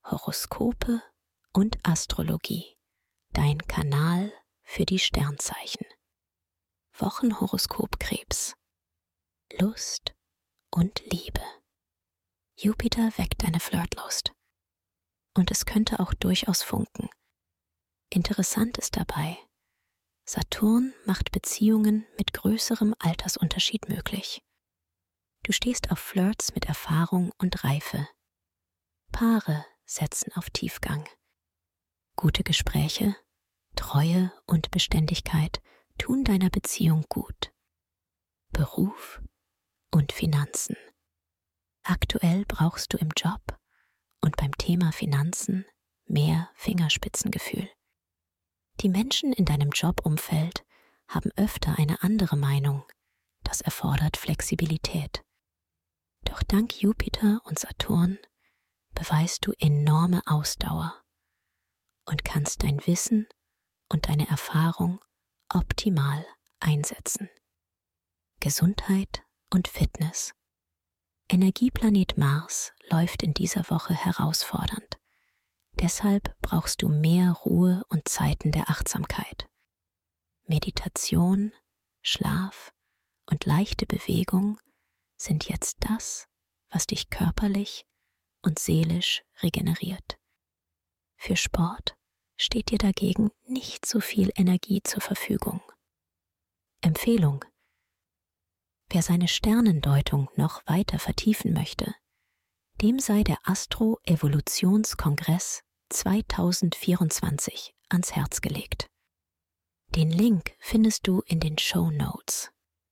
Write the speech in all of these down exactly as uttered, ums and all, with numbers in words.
Horoskope und Astrologie, dein Kanal für die Sternzeichen. Wochenhoroskop Krebs. Lust und Liebe. Jupiter weckt deine Flirtlust. Und es könnte auch durchaus funken. Interessant ist dabei, Saturn macht Beziehungen mit größerem Altersunterschied möglich. Du stehst auf Flirts mit Erfahrung und Reife. Paare setzen auf Tiefgang. Gute Gespräche, Treue und Beständigkeit tun deiner Beziehung gut. Beruf und Finanzen. Aktuell brauchst du im Job und beim Thema Finanzen mehr Fingerspitzengefühl. Die Menschen in deinem Jobumfeld haben öfter eine andere Meinung. Das erfordert Flexibilität. Doch dank Jupiter und Saturn beweist du enorme Ausdauer und kannst dein Wissen und deine Erfahrung optimal einsetzen. Gesundheit und Fitness. Energieplanet Mars läuft in dieser Woche herausfordernd. Deshalb brauchst du mehr Ruhe und Zeiten der Achtsamkeit. Meditation, Schlaf und leichte Bewegung sind jetzt das, was dich körperlich und seelisch regeneriert. Für Sport steht dir dagegen nicht so viel Energie zur Verfügung. Empfehlung: Wer seine Sternendeutung noch weiter vertiefen möchte, dem sei der Astro-Evolutionskongress zweitausendvierundzwanzig ans Herz gelegt. Den Link findest du in den Shownotes.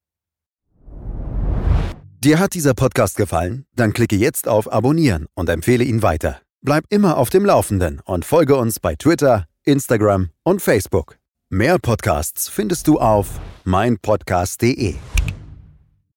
Dir hat dieser Podcast gefallen? Dann klicke jetzt auf Abonnieren und empfehle ihn weiter. Bleib immer auf dem Laufenden und folge uns bei Twitter, Instagram und Facebook. Mehr Podcasts findest du auf mein podcast punkt de.